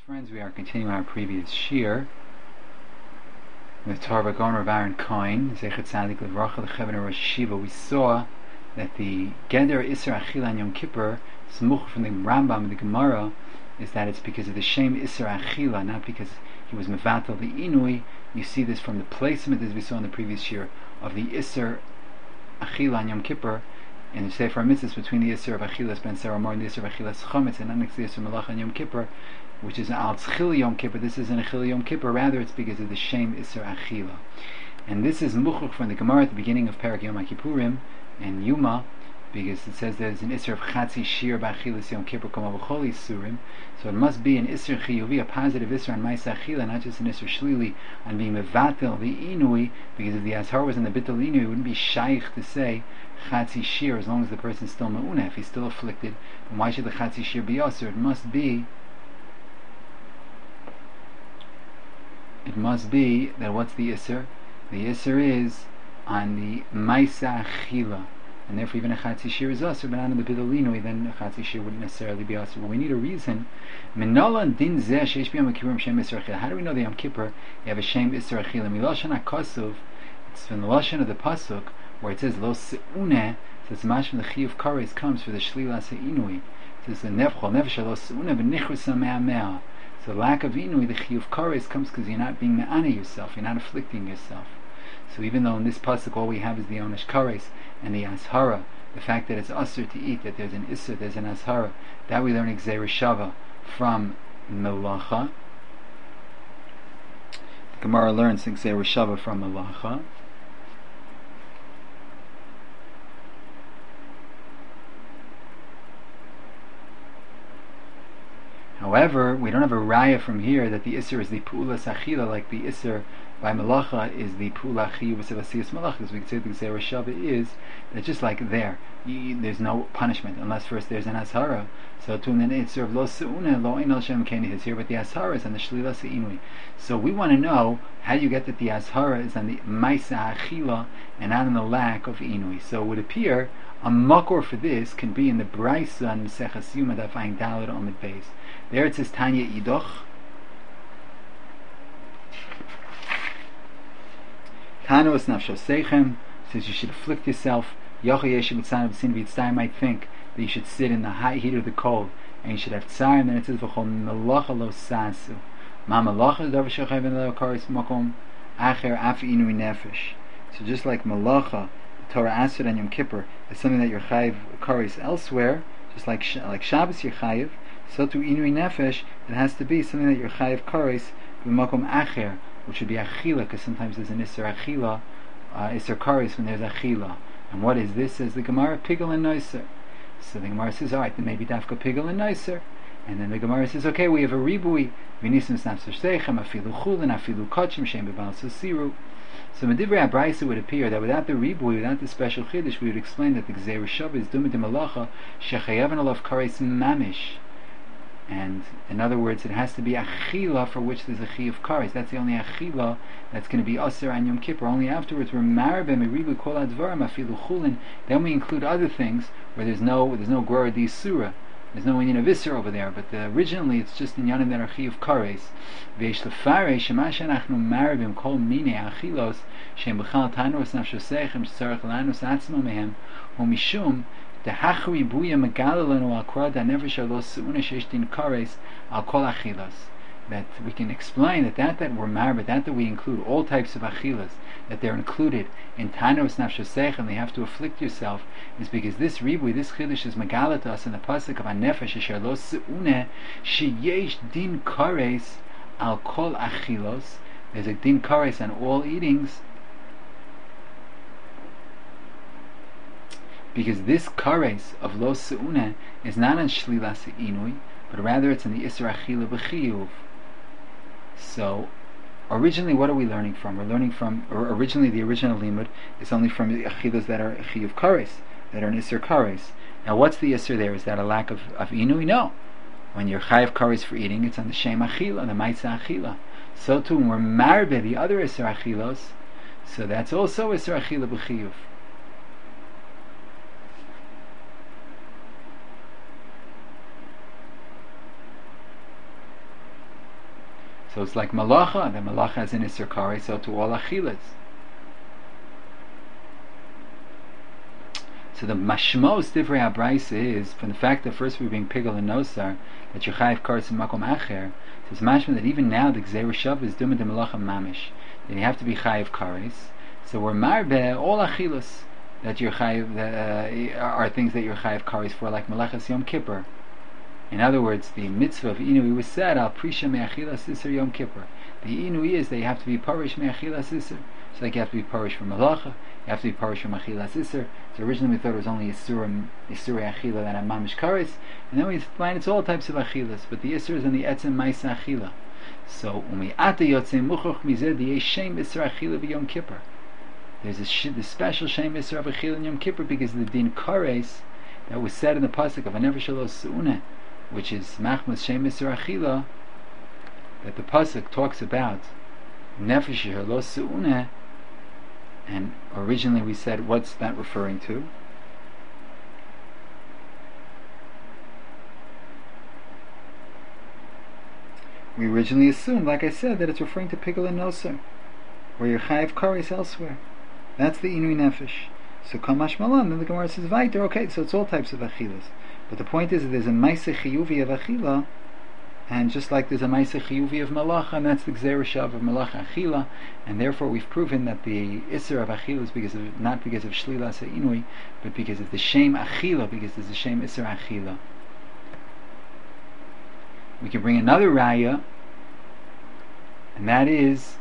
Friends, we are continuing our previous shir with Torah Gaon Rav Aaron Cohen, Zechet Tzadik Livracha, the Chevner Rosh Yeshiva. We saw that the Geder Isser Achila on Yom Kippur, Smuch from the Rambam, the Gemara, is that it's because of the Shem Isser Achila, not because he was Mevatel the Inui. You see this from the placement, as we saw in the previous shir, of the Isser Achila on Yom Kippur, in the Sefer HaMitzvahs, between the Isser of Achilas Ben Saramor and the Isser of Achilas Chometz, and not next to the Isser Malach on Yom Kippur, which is Al Tzchil Yom Kippur. This isn't a Chil Yom Kippur, rather it's because of the Shem Isser Achila. And this is Muchuch from the Gemara at the beginning of Parak Yom HaKippurim and Yuma, because it says there's an Isser of Chatzi Shir B'Achilas Yom Kippur Kama B'chol Isurim. So it must be an Isser Chiyuvi, a positive Isser on Ma'aseh Achila, not just an Isser Shlili on being Mevatel the Inui, because if the Ashar was in the Bittul Inui, it wouldn't be Shaykh to say Chatzi Shir as long as the person's still Ma'unah. If he's still afflicted, then why should the Chatzi Shir be Yasser? It must be that what's the Isser? The Isser is on the Ma'aseh Achila, and therefore even a Chatzi Shir is Asr, but not in the Bidul Inui, then a Chatzi Shir wouldn't necessarily be Asr. But we need a reason. Menola din zeh sheish b'yom kippurim Shem Isser Achila. How do we know that Yom Kippur you have a Shem Isser Achila? Miloshan HaKasuv, it's from the Lashon of the Pasuk, where it says Lo Se'uneh, so it's mash from the Chiyuv Kares comes for the Shlila Se'inui. It says the Nevchol Nefesh Lo Se'uneh v'nichrusa me'amea. So lack of Inui, the Chiyuv Kares comes because you're not being me'ana yourself, you're not afflicting yourself. So even though in this pasuk all we have is the Onesh Kares and the Ashara, the fact that it's Asr to eat, that there's an Isser, there's an Ashara, that we learn Gzeira Shava from Melacha. The Gemara learns Gzeira Shava from Melacha. However, we don't have a raya from here that the Isser is the Pu'ula Sachila, like the Isser by Malacha is the Pu'ula Chiyuv V'Sevasiyas Malach. As we could say the Gzeira Shava is that just like there's no punishment unless first there's an Ashara. So to an Isser of Lo Se'uneh Lo Ein El Shem Keni is here, but the Ashara is on the Shlila Se'inui. So we want to know how you get that the Ashara is on the Ma'aseh Achila and not on the lack of Inui. So it would appear a makor for this can be in the Braisa and Meseches Yuma Daf Ayin Daled Omid Beis. There it says Tanya Idoch. Tanos Nafsho Seichem says you should afflict yourself. Yocha Yeshem Mitzan B'Sin V'Yitzai might think that you should sit in the high heat of the cold and you should have tsar. And then it says V'chol Melacha Lo Sasu. Ma Melacha Davar Shechayv En Lo Karis Makom Acher Af Inui Nefesh. So just like Melacha, the Torah Asr and Yom Kippur is something that you're chayiv karis elsewhere, just like Shabbos you're chayiv. So to Inui Nefesh, it has to be something that you're chayiv kares b'makom acher, which would be achila, because sometimes there's an Isser achila, Isser kares when there's achila. And what is this? Says the Gemara, pigel and noiser. So the Gemara says, alright, then maybe dafka pigel and noiser. And then the Gemara says, okay, we have a ribui, v'nisim snapser seichem, afilu chulin, afilu kachim, shem b'bal susiru. So Medivrei Abraisa would appear that without the ribui, without the special chiddush, we would explain that the Gzeira Shava is dumid malacha shechayav alav kares mamish. And in other words, it has to be achila for which there's a chi of kares. That's the only achila that's going to be aser on Yom Kippur. Only afterwards we're marabem eribu kol advarim afilu chulin. Then we include other things where there's no grora di surah. There's no Indian of Isser over there, but originally it's just in Yanim that are Chi of Kares. V'yesh lefare shemash anachnu marabim kol mine achilos shem b'chal tanos nafsho seichem sh'tzarech lanos atzma mehem umishum dehachri buya megalelenu al kol danefesh alos se'una sheish din kares al kol achilos. That we can explain that we're married, that we include all types of achilas, that they're included in tanos nafsho seichem, they have to afflict yourself, is because this ribui, this chiddush is megalat us in the pasuk of hanefesh asher lo se'uneh sheyesh din kares al kol achilos. There's a din kares on all eatings, because this kares of lo se'uneh is not on shlila se'inui, but rather it's in the isra achila b'chiyuv. So originally, what are we learning from? We're learning from, originally the original limud is only from the achilas that are chiyuv kares, that are an Isser Kares. Now what's the Isser there? Is that a lack of Inui? No. When you're chayiv Kares for eating, it's on the Shem Achila, the Ma'aseh Achila. So too, when we're marbe, the other Isser Achilos, so that's also Isser Achila b'chiyuv. So it's like malacha. The malacha has an Isser Kares, so to all achilas. So the mashmos divrei habraisa is from the fact that first we're being pigel and nosar that you're chayiv kares in makom acher. So it's mashma that even now the gzeir shav is duma de malacha mamish. That you have to be chayiv kares. So we're marbe all achilas that you're chayiv are things that you're chayiv kares for, like malachas Yom Kippur. In other words, the mitzvah of inui was said al prisha me'achilas iser Yom Kippur. The inui is that you have to be parish me'achilas iser. So like you have to be parish from malacha, you have to be parish from achilas iser. So originally we thought it was only isura achila that had mamish kares, and then we find it's all types of achilas, but the isur is on the etzem ma'isa achila. So umi ata yotzei muchoch mizeh the shem isur achila b'Yom Kippur. There's the special shem isur of achila in Yom Kippur because of the din kares that was said in the pasuk of Nefesh Lo Su'uneh, which is machmas shem isur achila, that the pasuk talks about Nefesh Lo Su'uneh. And originally we said, what's that referring to? We originally assumed, like I said, that it's referring to pigel and noser, where you're chayiv kares elsewhere. That's the inui nefesh. So kamash malan, then the Gemara says, Vaiter, okay, so it's all types of achilas. But the point is that there's a maaseh chiyuvi of achila, and just like there's a maaseh chiyuvi of malacha, and that's the gzeir shav of malacha achila, and therefore we've proven that the isser of achila is because of, not because of shlila inui, but because of the shame achila, because there's a shame isser achila. We can bring another raya, and that is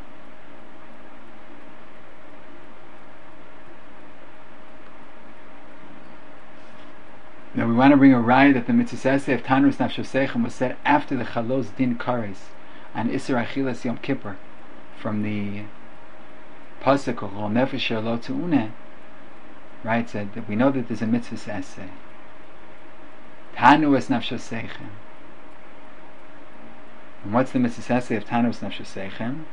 now we want to bring a raya that the mitzvah of Tanrus Nafsho Seichem was said after the Chalos Din Kares and Isser Achilas Yom Kippur from the pasuk of Chol Nefesh Lo Tu'uneh, right? Said that we know that there's a mitzvah essay. Tanrus Nafsho Seichem. And what's the mitzvah essay of Tanrus Nafsho Seichem?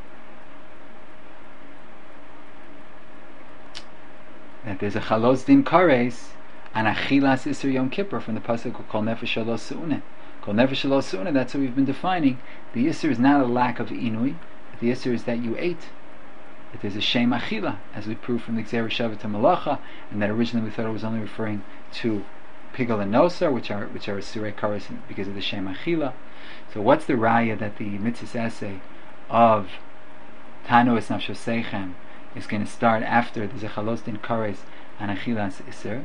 That there's a Chalos Din Kares and achilas isur Yom Kippur from the pasuk of Kol Nefesh Lo Su'uneh. Kol Nefesh Lo Su'uneh, that's what we've been defining. The isur is not a lack of inui, but the isur is that you ate. That there's a shem achila, as we proved from the Gzeir Shavat to Malacha, and that originally we thought it was only referring to pigel and nosar, which are surei kares because of the shem achila. So what's the raya that the mitzvah essay of Tanus Nafsho Seichem is going to start after the Zechalos Din Kares and achilas isur?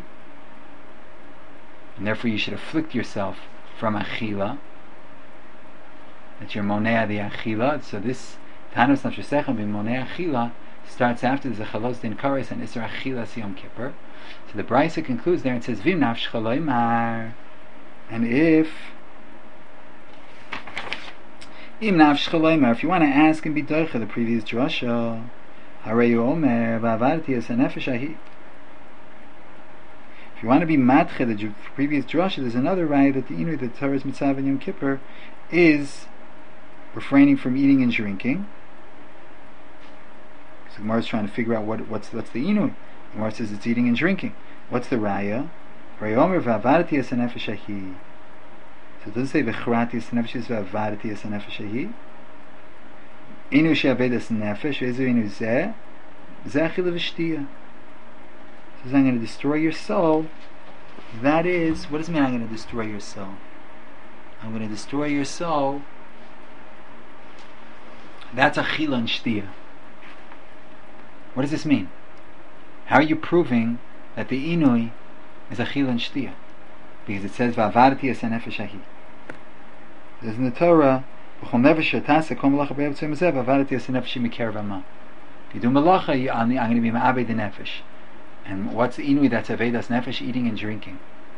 And therefore you should afflict yourself from achila, that you're monea the achila. So this Tanus Nafsho Seichem being monea achila starts after the Zechalos Din Kares and Isser Achilas Yom Kippur. So the Brisa concludes there and says Vim Nafsh Chaloimar, and if Im Nafsh Chaloimar, if you want to ask and be doicha the previous drasha, Hareyu Omer Va'avarti Es HaNefesh Ahi. If you want to be matche the previous drasha, there's another raya that the inui that Torah's mitzvah in Yom Kippur is refraining from eating and drinking. So Gemara is trying to figure out what's the inui. Gemara says it's eating and drinking. What's the raya? Rayomer va'avarti es hanefesh ahi. So it doesn't say v'charati es hanefesh, it's va'avarti es hanefesh ahi. Inu she'aved es nefesh, ve'ezu inu zeh achila v'shtiya. Says I'm going to destroy your soul. That is, what does it mean I'm going to destroy your soul? I'm going to destroy your soul. That's achila and shtiya. What does this mean? How are you proving that the inui is achila and shtiya? Because it says va'avarti es hanefesh ahi. It says in the Torah, v'chol nefesh shetase kol malacha b'eretz yomazeh va'avarti es hanefesh mikerav hama. If you do malacha, I'm going to be ma'abed the nefesh. And what's the inui that's avedas nefesh? Eating and drinking.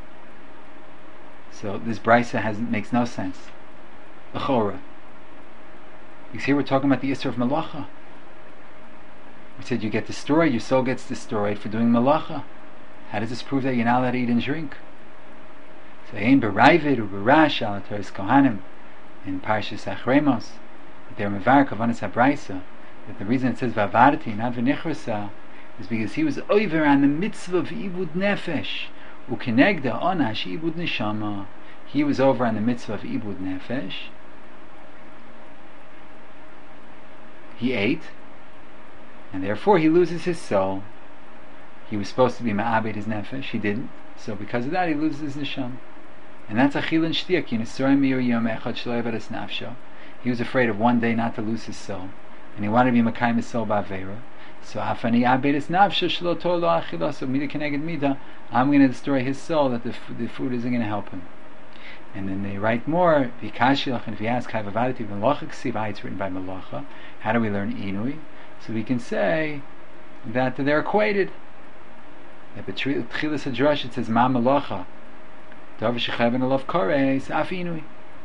So this brisa makes no sense. L'chora. Because here we're talking about the isser of malacha. We said you get destroyed, your soul gets destroyed for doing malacha. How does this prove that you're not allowed to eat and drink? So ein berayvid u berash al Torah's kohanim in Parshas Achremos, that they're mevar kavanas habrisa, that the reason it says vavarti not v'nichrasa is because he was over on the mitzvah of ibud nefesh ukenegda onash ibud neshama. He was over on the mitzvah of ibud nefesh, he ate, and therefore he loses his soul. He was supposed to be ma'abed his nefesh, he didn't. So because of that, he loses his neshama. And that's achil and shtiya, ki nesorim mir yom echad shelo yavad es nafsho. He was afraid of one day not to lose his soul, and he wanted to be makayim his soul ba'avera. So afani abed es nafsho shelo tol lo achila. So mida keneged mida, I'm going to destroy his soul, that the food isn't going to help him. And then they write more, v'kashilach, and if you ask, hayvavadati v'melacha ksiva, it's written by melacha. How do we learn inui? So we can say that they're equated. That b'tchilas hadrash it says ma melacha, davar shechayven alav kares af inui.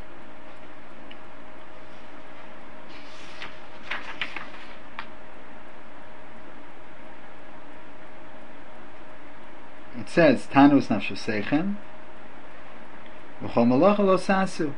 It says tanus nafsho seichem v'chol melacha lo sasu.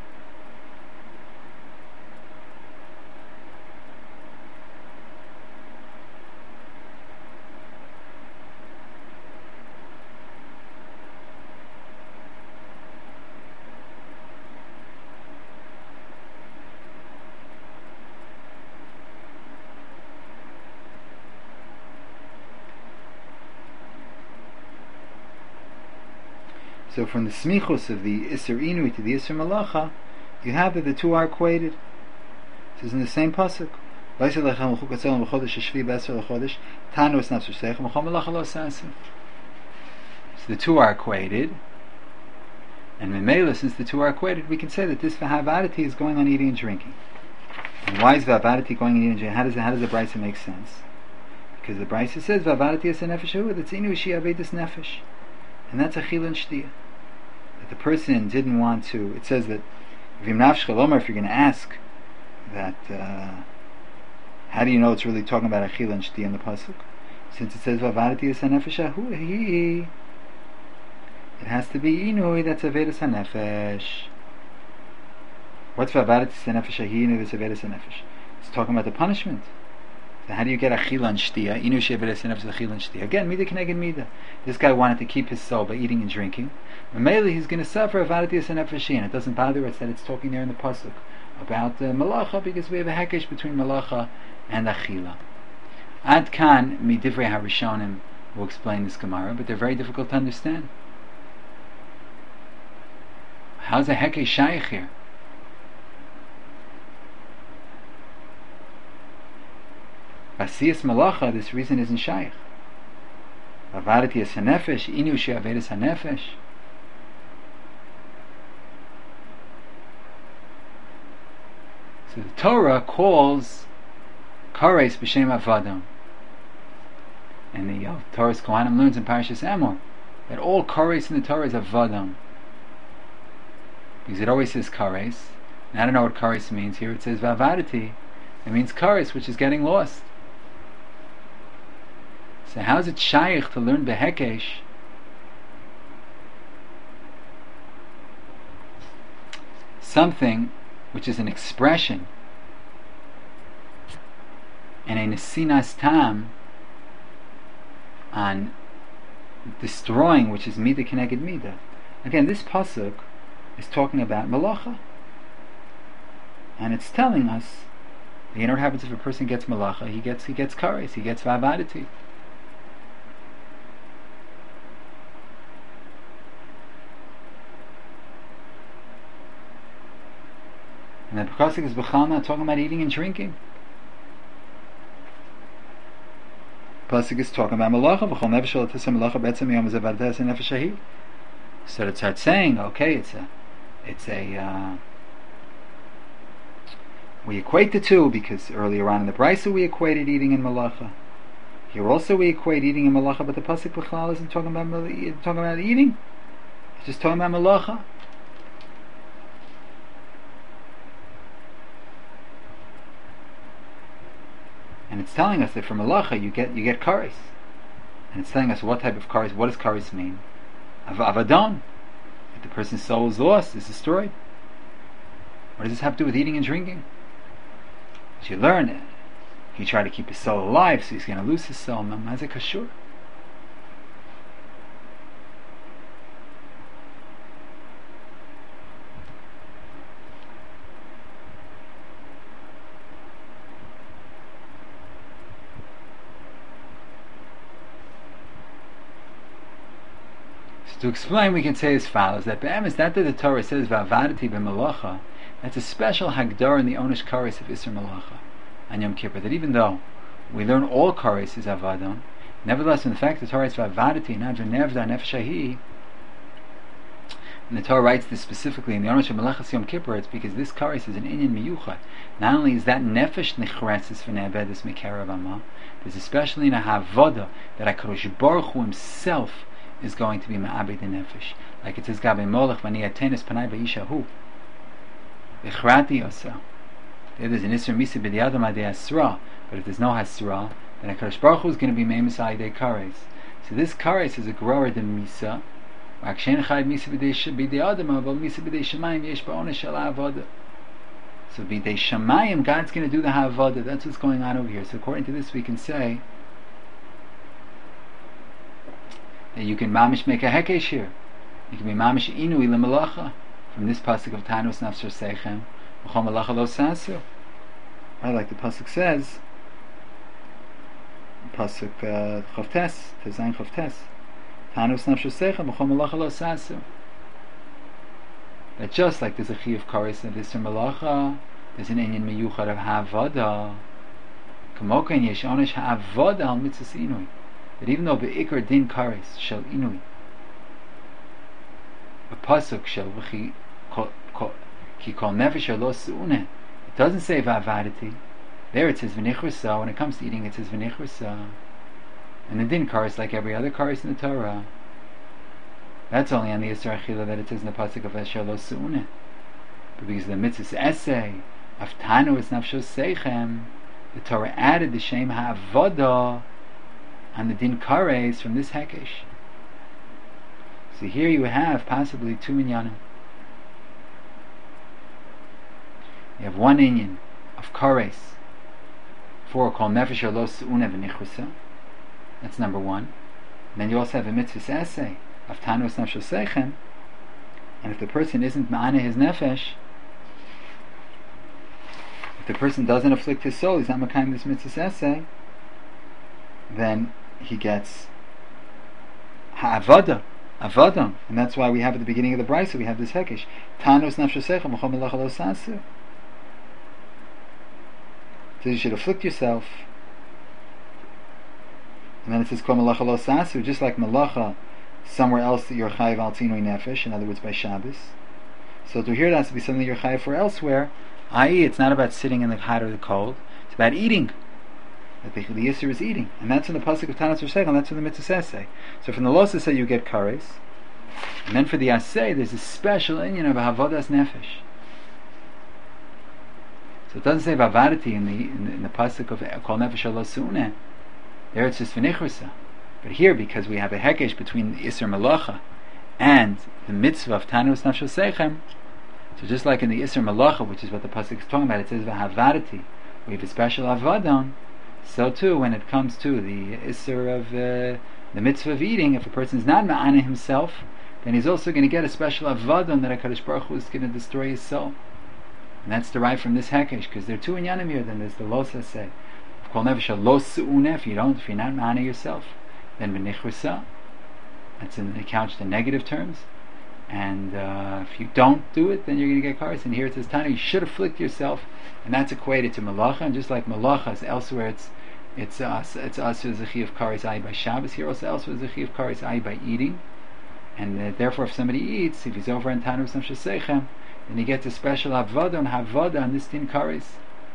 So from the smichus of the Isser Inui to the Isser Malacha, you have that the two are equated. This is in the same pasuk. So the two are equated, and Memela, since the two are equated, we can say that this Vahavadati is going on eating and drinking. And why is Vahavadati going on eating and drinking? How does the Brisa make sense? Because the Brisa says Vahavadati is a nefesh hu, that's Inu shi avedis nefesh. And that's a chil and shtiya. That the person didn't want to. It says that if you're going to ask that, how do you know it's really talking about a chil and shtiya in the pasuk? Since it says vavadati es hanefesh ahui, it has to be inui. That's avedis hanefesh. What's vavadati es hanefesh ahi inui? That's avedis hanefesh. It's talking about the punishment. So how do you get a chil and shtiya? Inu shevedes nefesh a chil and shtiya. Again, mida keneged mida. This guy wanted to keep his soul by eating and drinking. Mainly, he's going to suffer avadati and nefesh. It doesn't bother us that it's talking there in the pasuk about malacha, because we have a hekesh between malacha and achila. Ad kan midivrei harishonim will explain this Gemara, but they're very difficult to understand. How's a hekesh shaykh here? Basiyas malacha, this reason isn't shaykh. Avadati es hanefesh, inu she'avedis hanefesh. So the Torah calls kares b'shem avadam, and the Torah's Kohanim learns in Parashas Emor that all kares in the Torah is avadam, because it always says kares. And I don't know what kares means here. It says vavadati. It means kares, which is getting lost. So how is it shaykh to learn behekesh something which is an expression and a nesinas tam on destroying, which is mida keneged mida? Again, this pasuk is talking about malacha, and it's telling us, you know what happens if a person gets malacha? He gets kares, he gets vavadati. And the pasuk is b'chal not talking about eating and drinking. Pasuk is talking about malacha. V'chol nefesh al tisam malacha betzem yom zevadas nefesh ahi. So it starts saying, okay, it's a we equate the two, because earlier on in the Brisa we equated eating and malacha. Here also we equate eating and malacha, but the pasuk b'chal isn't talking about eating. It's just talking about malacha. And it's telling us that from malacha you get kares, and it's telling us what type of kares. What does kares mean? Avadon. If the person's soul is lost, is destroyed. What does this have to do with eating and drinking? As you learn it, he tried to keep his soul alive, so he's going to lose his soul. Mazeh kashur. to explain, we can say as follows: that be'emes, that the Torah says va'avadati b'malacha, that's a special hagdar in the onish kares of Isser Malacha on Yom Kippur. That even though we learn all kares is avadon, nevertheless, in the fact the Torah is va'avadati, not v'nevda nefesh, and the Torah writes this specifically in the onish of Malachas Yom Kippur, it's because this kares is an inyan miyuchad. Not only is that nefesh nechreses v'ne'abedus mikerav amma, there's especially in a havoda that HaKadosh Baruch Hu himself is going to be ma'abed the nefesh, like it says Gabe Molech v'ani atenis panai ba'ishahu v'chrati yosa. There's an isra misa b'di'adam adei asra, but if there's no hasra, then HaKadosh Baruch Hu is going to be meimus adei kares. So this kares is a grower de misa. V'akshen chayv misa b'di'adam aval misa b'dei shamayim yesh ba'onesh shel ha'avoda. So b'dei shamayim, God's going to do the ha'avoda. That's what's going on over here. So according to this, we can say that you can mamish make a hekesh here. You can be mamish inui lemalacha from this pasuk of Tanus Nafsher Seichem V'chol Malacha Lo Sasu. Right, like the pasuk says, pasuk Chavtes, Tezayin Chavtes, Tanus Nafsher Seichem V'chol Malacha Lo Sasu. That just like there's a chi of kares of Isser Malacha, there's an inyan miyuchad of ha'avada. Kamoken yesh onish ha'avada al mitzvahs inui. That even though be'ikar din kares shel inui, a pasuk shel v'chi ki kol nefesh lo su'une, it doesn't say va'avadati. There it says v'nichrasa. When it comes to eating, it says v'nichrasa. And the din kares, like every other kares in the Torah, that's only on the Yisra Achila that it says in the pasuk of Esher lo su'une. But because the mitzvah's essay of Tanu is nafshos seichem, the Torah added the shem ha'avoda on the din kares from this hekesh. So here you have possibly two inyanim. You have one inyan of kares for kol nefesh lo su'une v'nichrusa. That's number one. And then you also have a mitzvah's essay of Tanus Nafshos Seichem, and if the person isn't ma'ana his nefesh, if the person doesn't afflict his soul, he's not makayim this mitzvah's essay, then he gets ha'avada, avadam, and that's why we have at the beginning of the brisa we have this hekesh Tanus Nafshos Seichem V'chol Malacha Lo Sasu. So you should afflict yourself. And then it says Kol Malacha Lo Sasu, just like malacha somewhere else that you're chayiv al tinui nefesh, in other words by Shabbos. So to hear it has to be something you're chayiv for elsewhere, i.e. it's not about sitting in the hot or the cold, it's about eating. That the Yisr is eating, and that's in the pasuk of Tanus Nafshos Seichem, that's in the mitzvah essay. So from the Losa say you get kares, and then for the assay there's a special inyan of havodas nefesh. So it doesn't say vavadati in the pasuk of kol nefesh lo su'une. There it's just v'nichrasa. But here, because we have a hekesh between the Isser Malacha and the mitzvah of Tanus Nafshos Seichem, so just like in the Isser Malacha, which is what the pasuk is talking about, it says v'havadati, we have a special avadon. So too, when it comes to the Isser of the mitzvah of eating, if a person is not ma'ana himself, then he's also going to get a special avadon that HaKadosh Baruch Hu is going to destroy his soul. And that's derived from this hekesh, because there are two inyanim here. Then there's the losa say, kol nefesh lo su'une, if you're not ma'ana yourself, then v'nichrasa, that's in the couch the negative terms, and if you don't do it, then you're going to get kares. And here it says Tana, you should afflict yourself, and that's equated to malacha. And just like malacha is elsewhere, it's also as a chi of kares ai by Shabbos. Here also elsewhere is a chi of kares ai by eating, and therefore if somebody eats, if he's over in Tanus Nafshos Seichem, then he gets a special avada and havada on this din kares.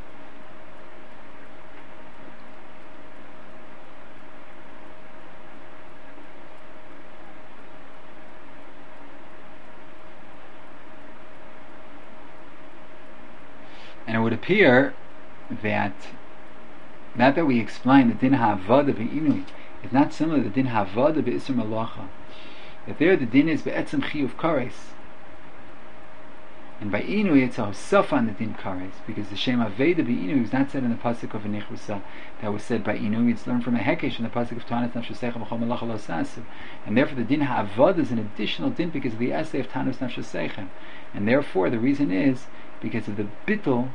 And it would appear that we explain the din ha'avada v'inui is not similar to the din ha'avada v'isur malacha. That there the din is be'etzem chiyuv kares, and by inui it's a hosaf on the din kares, because the shem aveda b'inui is not said in the pasuk of v'nichrusa that was said by inui. It's learned from a hekesh in the pasuk of Tanus Nafshos Seichem V'chol Malacha Lo Sasu, and therefore the din ha'avada is an additional din because of the essay of Tanus Nafshos Seichem, and therefore the reason is because of the bittul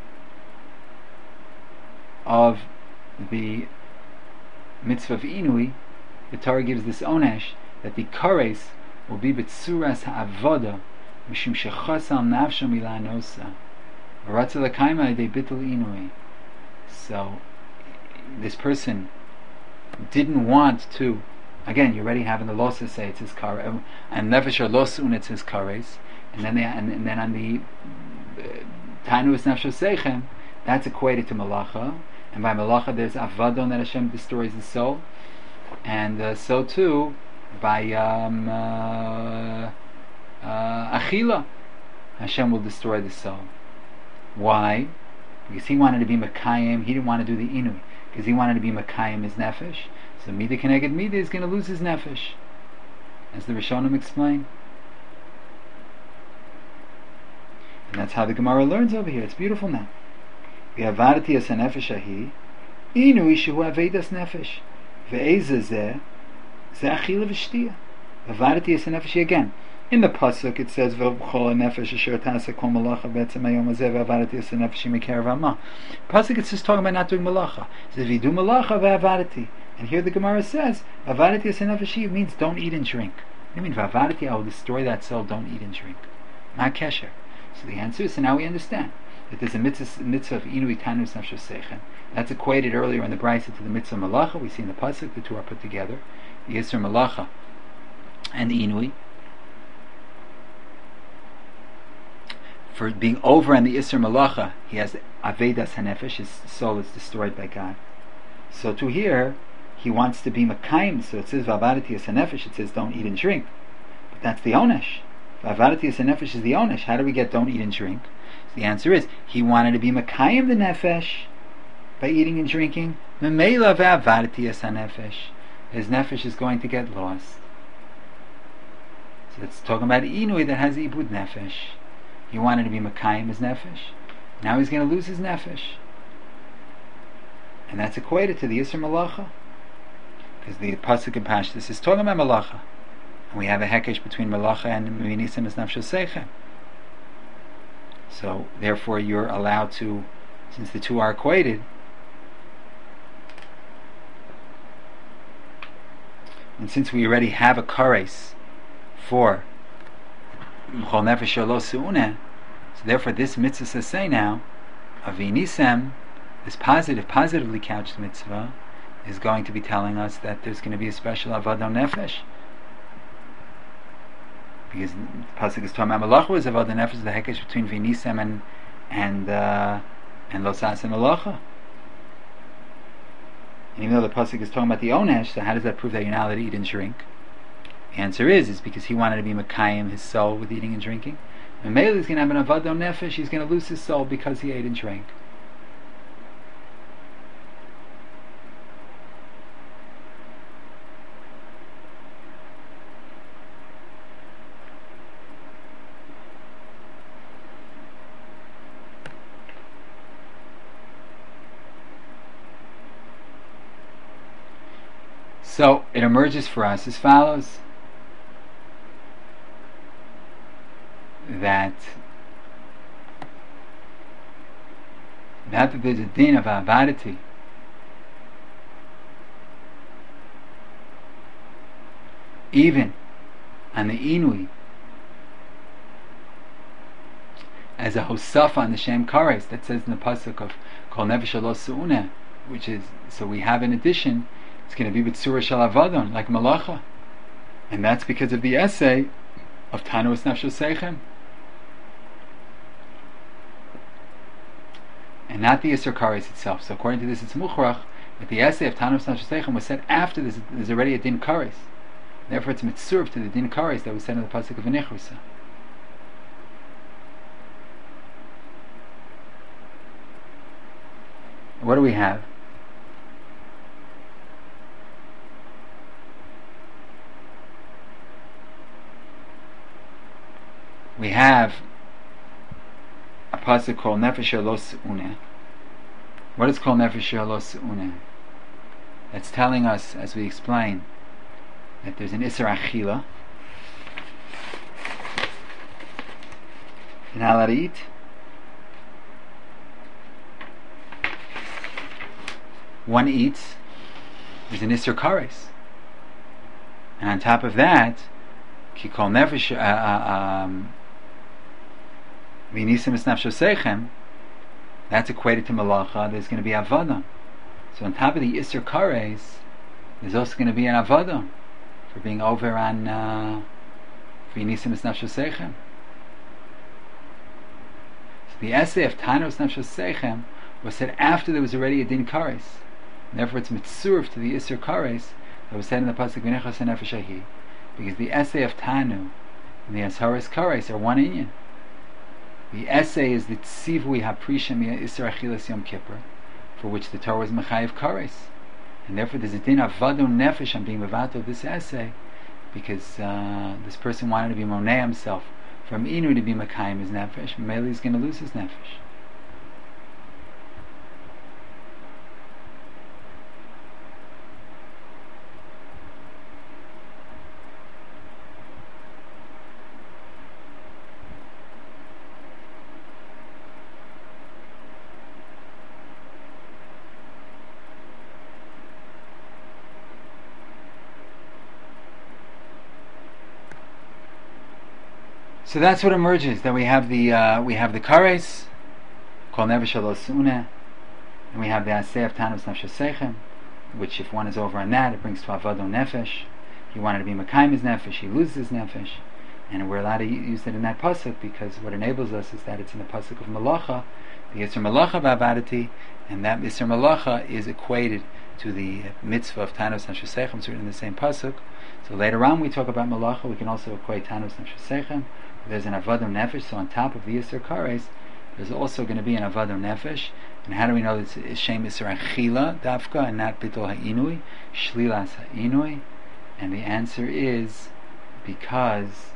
of the mitzvah of inui. The Torah gives this onesh that the kares will be b'tzuras ha'avoda mishum shechasal nafsho milanosa v'ratza l'kaima de bitul inui. So this person didn't want to. Again, you're already having the losa say it's his kar, and nefesh losun it's his kares, and then on the tainus nafsho seichem, that's equated to malacha, and by malacha there's avadon that Hashem destroys the soul, and so too by achila, Hashem will destroy the soul. Why? Because he wanted to be Mekayim, he didn't want to do the Inui, because he wanted to be Mekayim his nefesh. So Mida Keneged Mida is going to lose his nefesh, as the Rishonim explain. And that's how the Gemara learns over here. It's beautiful now. V'avarti as nefesh ahi, Inui shehu avedas nefesh, ve'eza zeh, zeh achila v'shtiya. V'avarti as nefesh again. In the pasuk it says v'chol nefesh asher tasa kol malacha betzem hayom hazeh v'avarti as nefesh mikerav hama. Pasuk it's just talking about not doing malacha. It says v'du malacha v'avarti. And here the Gemara says, Vavarati Asenafashi means don't eat and drink. I mean, Vavarati, I will destroy that soul, don't eat and drink. Not Kesher. So the answer is, so now we understand that there's a mitzvah of Inui Tanus Nafsho Sechen. That's equated earlier in the Brisa to the mitzvah Malacha. We see in the Pasuk, the two are put together. The Yisr Malacha and the Inui. For being over on the Yisr Malacha, he has Avedas Hanefesh, his soul is destroyed by God. So to here, he wants to be Mekayim, so it says Vavarati as nefesh, it says don't eat and drink. But that's the Onesh. Vavarati as nefesh is the Onesh. How do we get don't eat and drink? So the answer is, he wanted to be Mekayim the nefesh by eating and drinking. Memela Vavarati as nefesh. His nefesh is going to get lost. So it's talking about Inui that has Ibud nefesh. He wanted to be Mekayim his nefesh. Now he's going to lose his nefesh. And that's equated to the Yisr Malacha. Because the Pasuk in Pashtus is talking about Malacha. And we have a hekesh between Malacha and Minisim as Nafsho Seichem. So, therefore, you're allowed to, since the two are equated, and since we already have a kares for M'chol Nefesh Lo Su'uneh, so therefore this mitzvah says say now, Avinisem, this positively couched mitzvah, is going to be telling us that there's going to be a special Avodah Nefesh. Because the Pasuk is talking about Malacha is Avodah Nefesh, the hekesh between Vinisem and Losas and Malacha. And even though the Pasuk is talking about the Onesh, so how does that prove that you're not allowed to eat and drink? The answer is because he wanted to be Mekayim his soul with eating and drinking. And Mele is going to have an Avodah Nefesh, he's going to lose his soul because he ate and drank. So it emerges for us as follows: that there's a din of avariti, even on the Inui, as a hosafa on the Shem Kares that says in the pasuk of Kol Nefesh Lo Su'uneh, which is, so we have in addition, it's going to be with Surah Shal Avadon, like Malacha. And that's because of the essay of Tanus Nafsho Seichem. And not the Yisr Kares itself. So according to this, it's Mukhrach, that the essay of Tanus Nafsho Seichem was said after this, there's already a Din Kares. Therefore it's mitzurv to the Din Kares that was said in the Pasuk of V'nechrusa. What do we have? We have a pasuk called Nefesh Lo Su'uneh. What is called Nefesh Lo Su'uneh? That's telling us, as we explain, that there's an Isser Achila. You're not allowed to eat. One eats, there's an Isser Kares. And on top of that, ki kol nefesh v'nisim es nafsho seichem, that's equated to malacha. There's going to be avada. So on top of the Isser Kares, there's also going to be an avada for being over on v'nisim es nafsho seichem. So the essay of Tanos nafsho seichem was said after there was already a din Kares. Therefore it's mitzurv to the Isser Kares that was said in the pasuk v'nechas nefesh ahi, because the essay of Tanu and the Asharis Kares are one inyan. The essay is the tzivui haprisha mi Isser achilas Yom Kippur, for which the Torah is mechayev Kares, and therefore there's a din avadu nefesh on being mevato of this essay, because this person wanted to be monei himself from inu to be mekayim his nefesh. Mele is going to lose his nefesh. So that's what emerges. That we have the kares, kol nefesh alos una, and we have the aseh of Tanos nafsho seichem, which if one is over on that, it brings to avado nefesh. He wanted to be mekayim his nefesh, he loses his nefesh, and we're allowed to use it in that pasuk because what enables us is that it's in the pasuk of malacha, the Yisr malacha v'avadati, and that Yisr malacha is equated to the mitzvah of Tanos nafsho seichem, it's written in the same pasuk. So later on we talk about malacha, we can also equate Tanos nafsho seichem. There's an avadu nefesh, so on top of the Yisr Kares, there's also going to be an avadu nefesh. And how do we know that it's Shem Yisr Achila Dafka and not Bittul Ha'inui, Shlilas Ha'inui? And the answer is because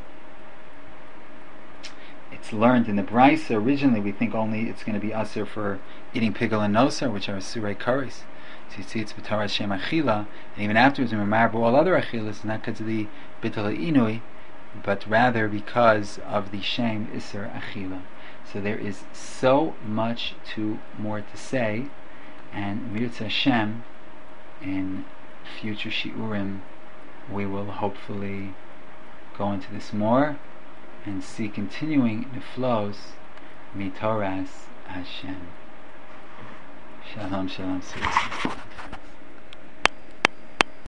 it's learned in the Brisa. Originally we think only it's going to be Asr for eating Pigel and Nosar, which are Surei Kares. So you see it's B'Torah Shem Achila, and even afterwards we remember all other Achilas, not because of the Bittul Ha'inui, but rather because of the Shem Isser Achila. So there is so much more to say, and Mirza Hashem, in future Shiurim, we will hopefully go into this more and see continuing the flows Mitoras Hashem. Shalom, shalom, shalom.